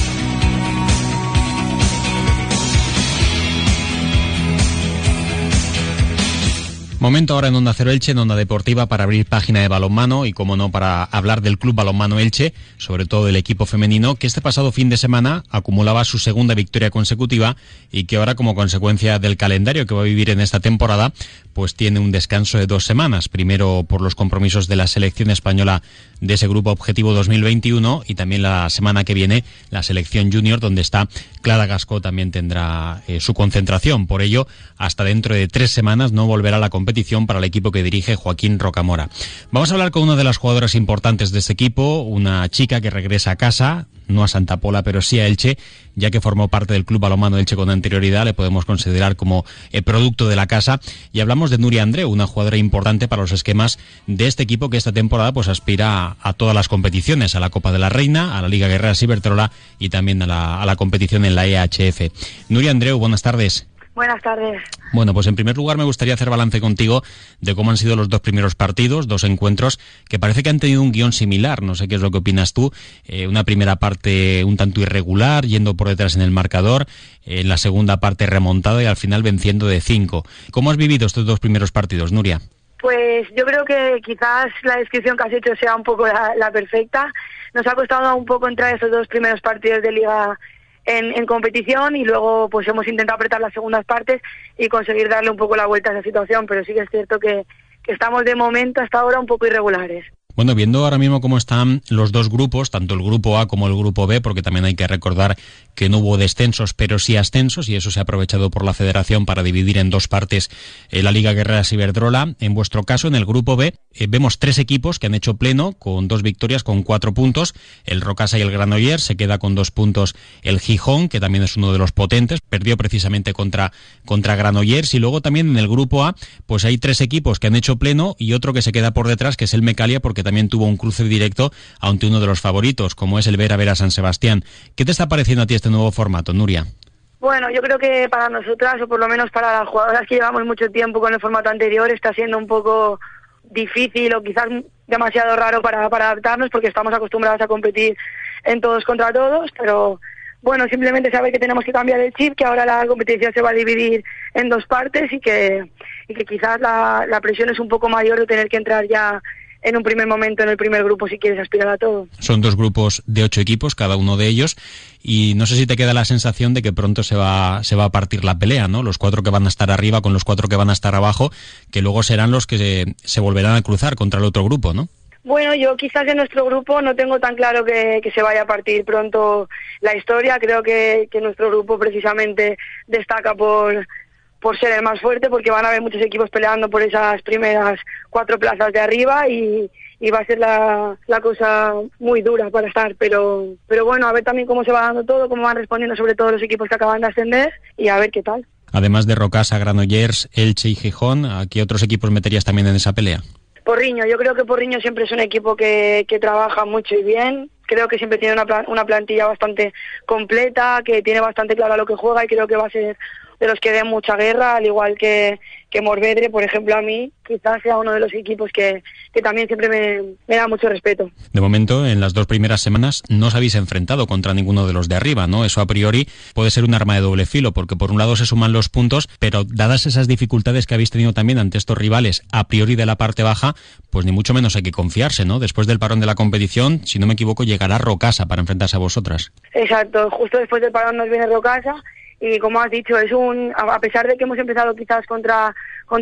Momento ahora en Onda Cero Elche, en Onda Deportiva, para abrir página de balonmano y, como no, para hablar del Club Balonmano Elche, sobre todo del equipo femenino, que este pasado fin de semana acumulaba su segunda victoria consecutiva y que ahora, como consecuencia del calendario que va a vivir en esta temporada, pues tiene un descanso de 2 semanas. Primero por los compromisos de la selección española de ese grupo objetivo 2021 y también la semana que viene la selección junior, donde está Clara Gascó, también tendrá su concentración. Por ello, hasta dentro de 3 semanas no volverá a la competición para el equipo que dirige Joaquín Rocamora. Vamos a hablar con una de las jugadoras importantes de este equipo, una chica que regresa a casa, no a Santa Pola, pero sí a Elche, ya que formó parte del Club Balonmano Elche con anterioridad, le podemos considerar como producto de la casa, y hablamos de Nuria Andreu, una jugadora importante para los esquemas de este equipo que esta temporada pues aspira a todas las competiciones, a la Copa de la Reina, a la Liga Guerreras Iberdrola y también a la competición en la EHF. Nuria Andreu, buenas tardes. Buenas tardes. Bueno, pues en primer lugar me gustaría hacer balance contigo de cómo han sido los 2 primeros partidos, 2 encuentros, que parece que han tenido un guión similar. No sé qué es lo que opinas tú. Una primera parte un tanto irregular, yendo por detrás en el marcador, en la segunda parte remontada y al final venciendo de 5. ¿Cómo has vivido estos 2 primeros partidos, Nuria? Pues yo creo que quizás la descripción que has hecho sea un poco la perfecta. Nos ha costado un poco entrar estos 2 primeros partidos de Liga en competición y luego pues hemos intentado apretar las segundas partes y conseguir darle un poco la vuelta a esa situación, pero sí que es cierto que estamos de momento hasta ahora un poco irregulares. Bueno, viendo ahora mismo cómo están los 2 grupos, tanto el grupo A como el grupo B, porque también hay que recordar que no hubo descensos, pero sí ascensos, y eso se ha aprovechado por la Federación para dividir en 2 partes la Liga Guerreras Iberdrola. En vuestro caso, en el grupo B, vemos 3 equipos que han hecho pleno, con 2 victorias, con 4 puntos. El Rocasa y el Granollers, se queda con 2 puntos el Gijón, que también es uno de los potentes, perdió precisamente contra Granollers. Y luego también en el grupo A, pues hay 3 equipos que han hecho pleno y otro que se queda por detrás, que es el Mecalia, porque también tuvo un cruce directo ante uno de los favoritos, como es el Vera San Sebastián. ¿Qué te está pareciendo a ti este nuevo formato, Nuria? Bueno, yo creo que para nosotras, o por lo menos para las jugadoras que llevamos mucho tiempo con el formato anterior, está siendo un poco difícil o quizás demasiado raro para adaptarnos, porque estamos acostumbrados a competir en todos contra todos, pero bueno, simplemente saber que tenemos que cambiar el chip, que ahora la competición se va a dividir en 2 partes y que quizás la presión es un poco mayor de tener que entrar ya en un primer momento en el primer grupo si quieres aspirar a todo. Son 2 grupos de 8 equipos, cada uno de ellos, y no sé si te queda la sensación de que pronto se va a partir la pelea, ¿no? Los 4 que van a estar arriba con los 4 que van a estar abajo, que luego serán los que se volverán a cruzar contra el otro grupo, ¿no? Bueno, yo quizás en nuestro grupo no tengo tan claro que se vaya a partir pronto la historia. Creo que nuestro grupo precisamente destaca por ser el más fuerte, porque van a haber muchos equipos peleando por esas primeras 4 plazas de arriba y va a ser la cosa muy dura para estar, pero bueno, a ver también cómo se va dando todo, cómo van respondiendo sobre todo los equipos que acaban de ascender y a ver qué tal. Además de Rocasa, Granollers, Elche y Gijón, ¿a qué otros equipos meterías también en esa pelea? Porriño, yo creo que Porriño siempre es un equipo que trabaja mucho y bien. Creo que siempre tiene una plantilla bastante completa, que tiene bastante claro a lo que juega y creo que va a ser de los que den mucha guerra, al igual que Morvedre, por ejemplo, a mí quizás sea uno de los equipos que también siempre me da mucho respeto. De momento, en las 2 primeras semanas no os habéis enfrentado contra ninguno de los de arriba, ¿no? Eso a priori puede ser un arma de doble filo, porque por un lado se suman los puntos, pero dadas esas dificultades que habéis tenido también ante estos rivales a priori de la parte baja, pues ni mucho menos hay que confiarse, ¿no? Después del parón de la competición, si no me equivoco, llegará Rocasa para enfrentarse a vosotras. Exacto, justo después del parón nos viene Rocasa. Y como has dicho, a pesar de que hemos empezado quizás contra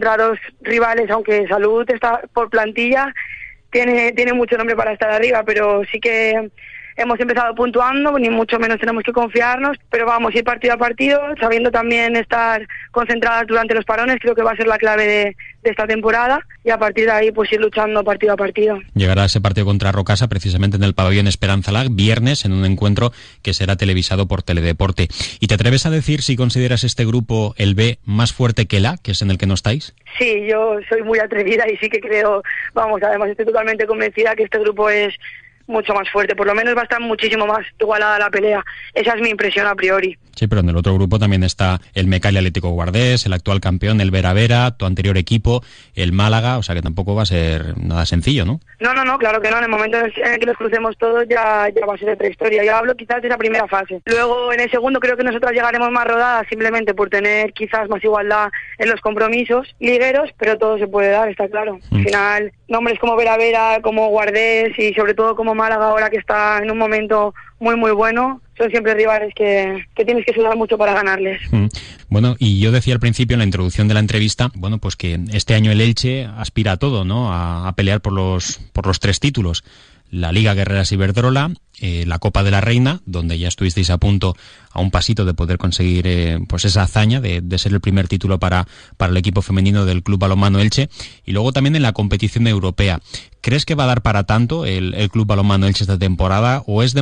2 rivales, aunque Salud está por plantilla, tiene mucho nombre para estar arriba, pero sí que hemos empezado puntuando, ni mucho menos tenemos que confiarnos, pero vamos a ir partido a partido, sabiendo también estar concentradas durante los parones. Creo que va a ser la clave de esta temporada, y a partir de ahí pues ir luchando partido a partido. Llegará ese partido contra Rocasa precisamente en el pabellón Esperanza Lag, viernes, en un encuentro que será televisado por Teledeporte. ¿Y te atreves a decir si consideras este grupo, el B, más fuerte que el A, que es en el que no estáis? Sí, yo soy muy atrevida y sí que creo, además estoy totalmente convencida que este grupo es mucho más fuerte, por lo menos va a estar muchísimo más igualada la pelea. Esa es mi impresión a priori. Sí, pero en el otro grupo también está el Mecali Atlético Guardés, el actual campeón, el Vera Vera, tu anterior equipo, el Málaga, o sea que tampoco va a ser nada sencillo, ¿no? No, claro que no. En el momento en el que nos crucemos todos ya va a ser otra historia. Yo hablo quizás de esa primera fase. Luego, en el segundo, creo que nosotras llegaremos más rodadas simplemente por tener quizás más igualdad en los compromisos ligueros, pero todo se puede dar, está claro. Al final, nombres como Vera Vera, como Guardés y sobre todo como Málaga ahora que está en un momento muy muy bueno, son siempre rivales que tienes que sudar mucho para ganarles. Bueno, y yo decía al principio en la introducción de la entrevista, bueno, pues que este año el Elche aspira a todo, ¿no? A pelear por los 3 títulos. La Liga Guerreras Iberdrola, la Copa de la Reina, donde ya estuvisteis a punto, a un pasito de poder conseguir pues esa hazaña de ser el primer título para el equipo femenino del Club Balonmano Elche, y luego también en la competición europea. ¿Crees que va a dar para tanto el Club Balonmano Elche esta temporada, o es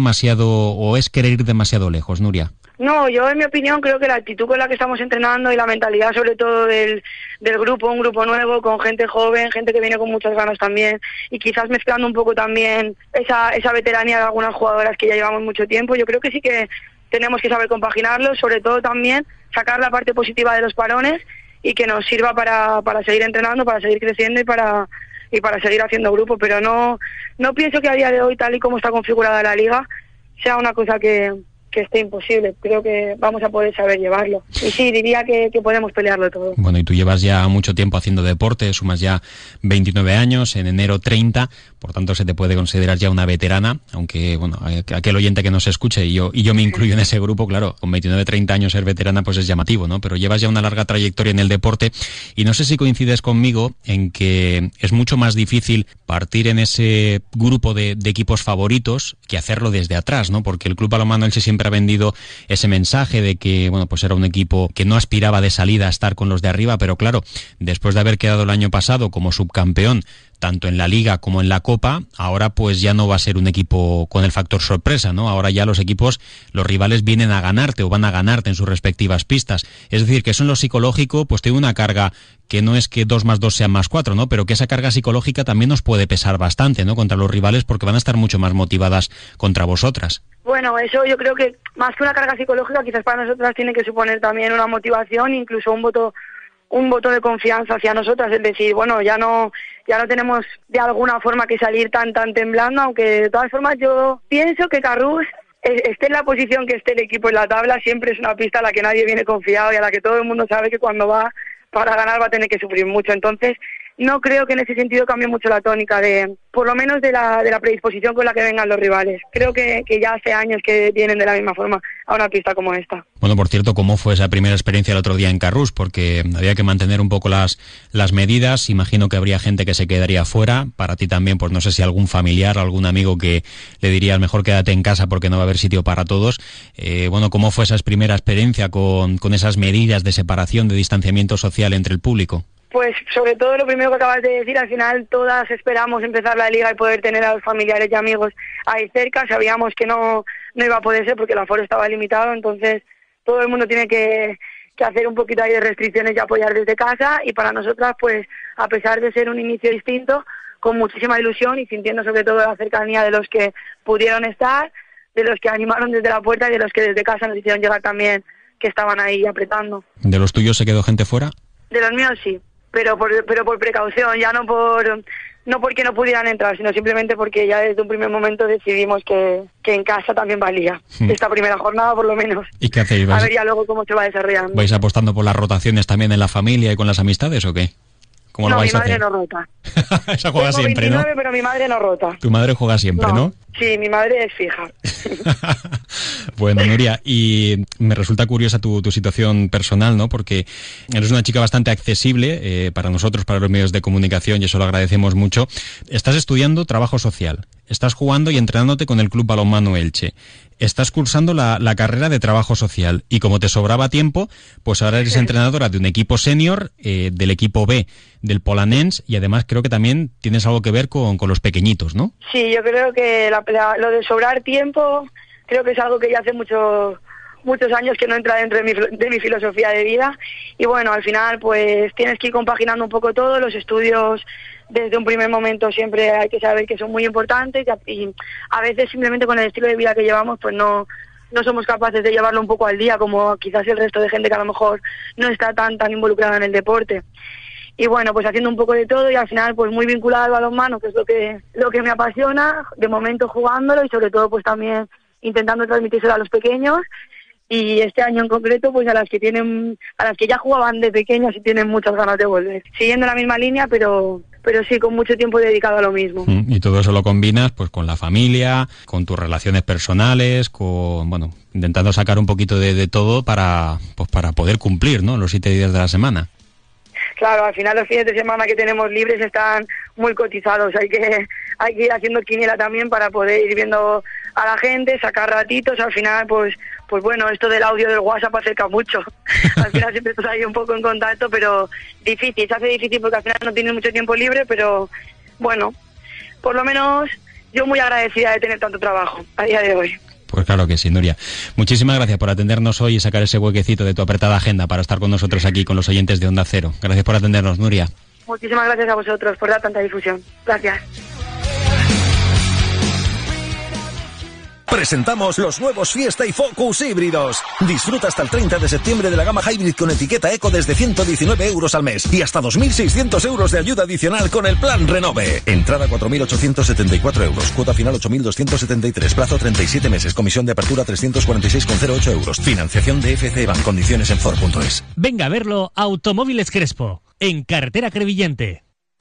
querer ir demasiado lejos, Nuria? No, yo en mi opinión creo que la actitud con la que estamos entrenando y la mentalidad sobre todo del grupo, un grupo nuevo, con gente joven, gente que viene con muchas ganas también, y quizás mezclando un poco también esa veteranía de algunas jugadoras que ya llevamos mucho tiempo, yo creo que sí que tenemos que saber compaginarlo, sobre todo también sacar la parte positiva de los parones y que nos sirva para seguir entrenando, para seguir creciendo y para seguir haciendo grupo, pero no pienso que a día de hoy, tal y como está configurada la liga, sea una cosa que esté imposible. Creo que vamos a poder saber llevarlo. Y sí, diría que podemos pelearlo todo. Bueno, y tú llevas ya mucho tiempo haciendo deporte, sumas ya 29 años, en enero 30, por tanto se te puede considerar ya una veterana, aunque, bueno, aquel oyente que nos escuche, y yo me incluyo en ese grupo, claro, con 29, 30 años ser veterana pues es llamativo, ¿no? Pero llevas ya una larga trayectoria en el deporte, y no sé si coincides conmigo en que es mucho más difícil partir en ese grupo de equipos favoritos que hacerlo desde atrás, ¿no? Porque el Club Balonmano Elche siempre ha vendido ese mensaje de que, bueno, pues era un equipo que no aspiraba de salida a estar con los de arriba, pero claro, después de haber quedado el año pasado como subcampeón, tanto en la Liga como en la Copa, ahora pues ya no va a ser un equipo con el factor sorpresa, ¿no? Ahora ya los rivales vienen a ganarte o van a ganarte en sus respectivas pistas. Es decir, que eso en lo psicológico pues tiene una carga que no es que 2 más 2 sean más 4, ¿no? Pero que esa carga psicológica también nos puede pesar bastante, ¿no? Contra los rivales, porque van a estar mucho más motivadas contra vosotras. Bueno, eso yo creo que más que una carga psicológica, quizás para nosotras tiene que suponer también una motivación, incluso un voto de confianza hacia nosotras, es decir, bueno, ya no tenemos de alguna forma que salir tan temblando, aunque de todas formas yo pienso que Carrús, esté en la posición que esté el equipo en la tabla, siempre es una pista a la que nadie viene confiado y a la que todo el mundo sabe que cuando va para ganar va a tener que sufrir mucho. Entonces no creo que en ese sentido cambie mucho la tónica por lo menos de la predisposición con la que vengan los rivales. Creo que ya hace años que vienen de la misma forma a una pista como esta. Bueno, por cierto, ¿cómo fue esa primera experiencia el otro día en Carrús? Porque había que mantener un poco las medidas. Imagino que habría gente que se quedaría fuera. Para ti también, pues no sé si algún familiar, algún amigo que le diría mejor quédate en casa porque no va a haber sitio para todos. Bueno, ¿cómo fue esa primera experiencia con esas medidas de separación, de distanciamiento social entre el público? Pues sobre todo lo primero que acabas de decir, al final todas esperamos empezar la liga y poder tener a los familiares y amigos ahí cerca. Sabíamos que no iba a poder ser porque el aforo estaba limitado, entonces todo el mundo tiene que hacer un poquito ahí de restricciones y apoyar desde casa, y para nosotras pues a pesar de ser un inicio distinto, con muchísima ilusión y sintiendo sobre todo la cercanía de los que pudieron estar, de los que animaron desde la puerta y de los que desde casa nos hicieron llegar también, que estaban ahí apretando. ¿De los tuyos se quedó gente fuera? De los míos sí. Pero por precaución, ya no porque no pudieran entrar, sino simplemente porque ya desde un primer momento decidimos que en casa también valía esta primera jornada por lo menos. ¿Y qué hacéis? A ver ya luego cómo se va desarrollando. ¿Vais apostando por las rotaciones también en la familia y con las amistades o qué? ¿Cómo lo vais a hacer? Mi madre no rota. Esa juega Tengo siempre, 29, ¿no? Pero mi madre no rota. Tu madre juega siempre, ¿no? Sí, mi madre es fija. Bueno, Nuria, y me resulta curiosa tu situación personal, ¿no? Porque eres una chica bastante accesible para nosotros, para los medios de comunicación, y eso lo agradecemos mucho. Estás estudiando trabajo social, estás jugando y entrenándote con el Club Balonmano Elche, estás cursando la carrera de trabajo social, y como te sobraba tiempo, pues ahora eres entrenadora de un equipo senior, del equipo B del Polanens, y además creo que también tienes algo que ver con los pequeñitos, ¿no? Sí, yo creo que lo de sobrar tiempo creo que es algo que ya hace mucho muchos años que no entra dentro de mi filosofía de vida. Y bueno, al final pues tienes que ir compaginando un poco todo. Los estudios desde un primer momento siempre hay que saber que son muy importantes, y a veces simplemente con el estilo de vida que llevamos pues no somos capaces de llevarlo un poco al día, como quizás el resto de gente que a lo mejor no está tan involucrada en el deporte. Y bueno, pues haciendo un poco de todo, y al final pues muy vinculada al balonmano, que es lo que me apasiona, de momento jugándolo, y sobre todo pues también intentando transmitírselo a los pequeños, y este año en concreto pues a las que ya jugaban de pequeños y tienen muchas ganas de volver, siguiendo la misma línea, pero sí con mucho tiempo dedicado a lo mismo. Y todo eso lo combinas pues con la familia, con tus relaciones personales, intentando sacar un poquito de todo para poder cumplir, ¿no?, los 7 días de la semana. Claro, al final los fines de semana que tenemos libres están muy cotizados, hay que ir haciendo quiniela también para poder ir viendo a la gente, sacar ratitos. Al final pues bueno, esto del audio del WhatsApp acerca mucho. Al final siempre estás ahí un poco en contacto, pero se hace difícil porque al final no tienes mucho tiempo libre, pero bueno, por lo menos yo muy agradecida de tener tanto trabajo a día de hoy. Pues claro que sí, Nuria. Muchísimas gracias por atendernos hoy y sacar ese huequecito de tu apretada agenda para estar con nosotros aquí, con los oyentes de Onda Cero. Gracias por atendernos, Nuria. Muchísimas gracias a vosotros por dar tanta difusión. Gracias. Presentamos los nuevos Fiesta y Focus híbridos. Disfruta hasta el 30 de septiembre de la gama Hybrid con etiqueta Eco desde 119 euros al mes y hasta 2.600 euros de ayuda adicional con el plan Renove. Entrada 4.874 euros, cuota final 8.273, plazo 37 meses, comisión de apertura 346,08 euros. Financiación de FC Bank, condiciones en Ford.es. Venga a verlo Automóviles Crespo, en carretera Crevillente.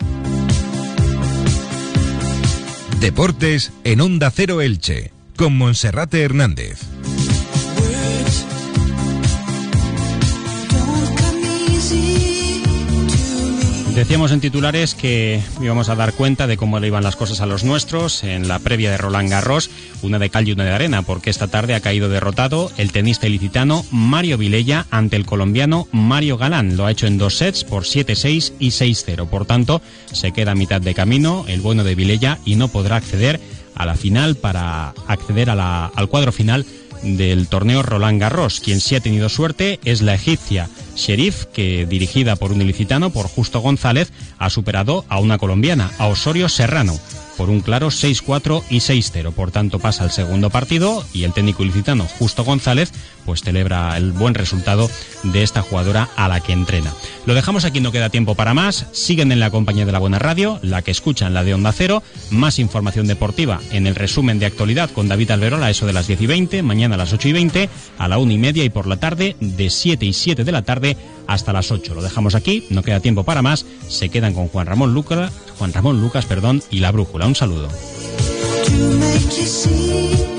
Deportes en Onda Cero Elche, con Monserrate Hernández. Decíamos en titulares que íbamos a dar cuenta de cómo le iban las cosas a los nuestros en la previa de Roland Garros, una de cal y una de arena, porque esta tarde ha caído derrotado el tenista ilicitano Mario Vilella ante el colombiano Mario Galán. Lo ha hecho en 2 sets por 7-6 y 6-0. Por tanto, se queda a mitad de camino el bueno de Vilella y no podrá acceder a la final para acceder al cuadro final del torneo Roland Garros. Quien sí ha tenido suerte es la egipcia Sherif, que dirigida por un ilicitano, por Justo González, ha superado a una colombiana, a Osorio Serrano, por un claro 6-4 y 6-0. Por tanto, pasa al segundo partido y el técnico ilicitano Justo González pues celebra el buen resultado de esta jugadora a la que entrena. Lo dejamos aquí, no queda tiempo para más. Siguen en la compañía de la buena radio, la que escuchan, la de Onda Cero. Más información deportiva en el resumen de actualidad con David Alberola, eso de las 10:20, mañana a las 8:20, a la 1:30 y por la tarde de 7 y 7 de la tarde hasta las 8. Lo dejamos aquí, no queda tiempo para más. Se quedan con Juan Ramón Lucas, y La Brújula. Un saludo.